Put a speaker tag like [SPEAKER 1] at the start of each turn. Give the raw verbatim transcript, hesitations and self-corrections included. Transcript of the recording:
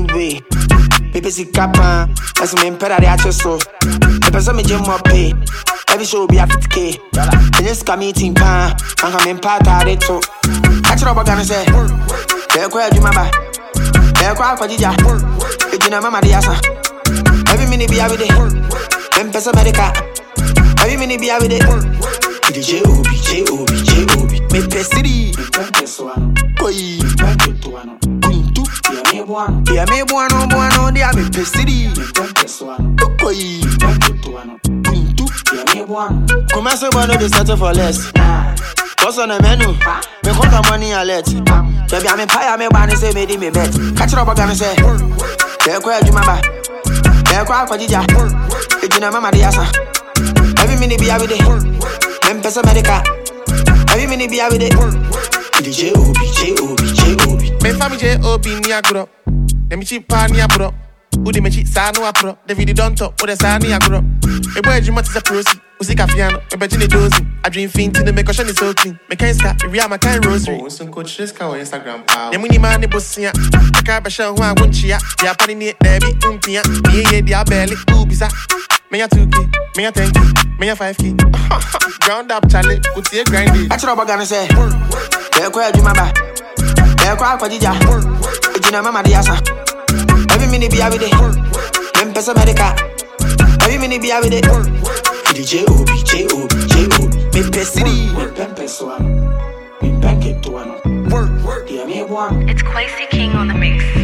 [SPEAKER 1] way. Baby, see capa, as me impera de acheso. The person me jam up pay. Every show be a fifty K. And just come meeting pan, and come in part of it too. Catch up again and say, they're quite you, mama. They're quite for Gija. It's in a mama, the asa. Every minute be every day. Then Pesa Medica. Every minute be every day. The J O B, J O B, J O B. Me Pesiri. Koi. Kuntu. Yeah, me buano, buano, they are me Pesiri. Koi. Kuntu. Come on, so one of the settle for less. What's on the menu? Me count the money I let. Baby, I'm a pie, I'm a banner, say, made me bet. Catch it up again and say, they're quite you, mama. They're quite for Gija. It's in a mama, the asa. Every minute be every day. Then Pesa Medica. Every minute be every day. The J O B, J O B, J O B.
[SPEAKER 2] Me family J O B ni agro. Let me cheap pan ni agro. Udi me cheap sa no apro. The video don't talk. Udi sa ni agro. Me boy you must is a prosi. Usi kafiano. Me beji ni dozi. I dream fin to the make caution is so clean. Me can't stop. Me real my kind rosary.
[SPEAKER 3] Oh, some coach this car on Instagram pal.
[SPEAKER 2] The money man ni bosia. I can't be sure who I want chia. Ya pani ni debi umpia. Me ye dia belly ubisa. Me a two K. Me a ten K. Me a five K. Ground up challenge. Uti a grindy.
[SPEAKER 1] Catch it up again and say, they're quite you, mama. They're quite for Gija. It's in a mama, the asa. Every minute be every day. Then Pesa Medica. Every minute be every day. The J O B, J O B, J O B. Me Pesiri.
[SPEAKER 4] It's Quasi King on the mix.